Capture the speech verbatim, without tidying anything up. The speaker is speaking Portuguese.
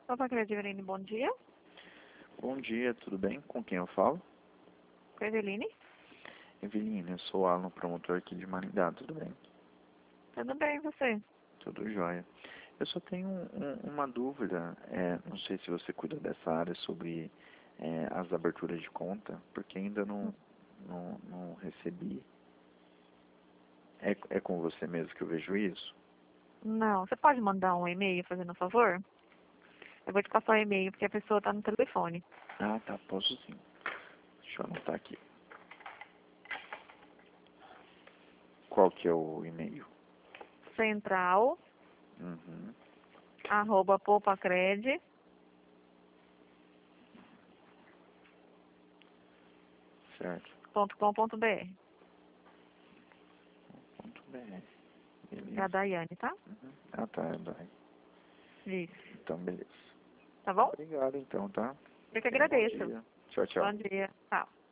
Opa, Crediveline, bom dia. Bom dia, tudo bem? Com quem eu falo? Com a Eveline? Eveline, eu sou o Alan, promotor aqui de Maringá, tudo bem? Tudo bem, e você? Tudo jóia. Eu só tenho um, um, uma dúvida, é, não sei se você cuida dessa área, sobre é, as aberturas de conta, porque ainda não, não, não recebi. É, é com você mesmo que eu vejo isso? Não, você pode mandar um e-mail fazendo um favor? Eu vou te passar o e-mail porque a pessoa está no telefone. Ah, tá, posso sim. Deixa eu anotar aqui. Qual que é o e-mail? Central, Uhum. arroba poupacred, Certo. ponto com ponto br. Ponto .br. É a Beleza. Daiane, tá? Uhum. Ah, tá, é daí. Isso. Então, beleza. Tá bom? Obrigado então, tá? Eu que Tenha um bom agradeço. dia. Tchau, tchau. Bom dia. Tchau.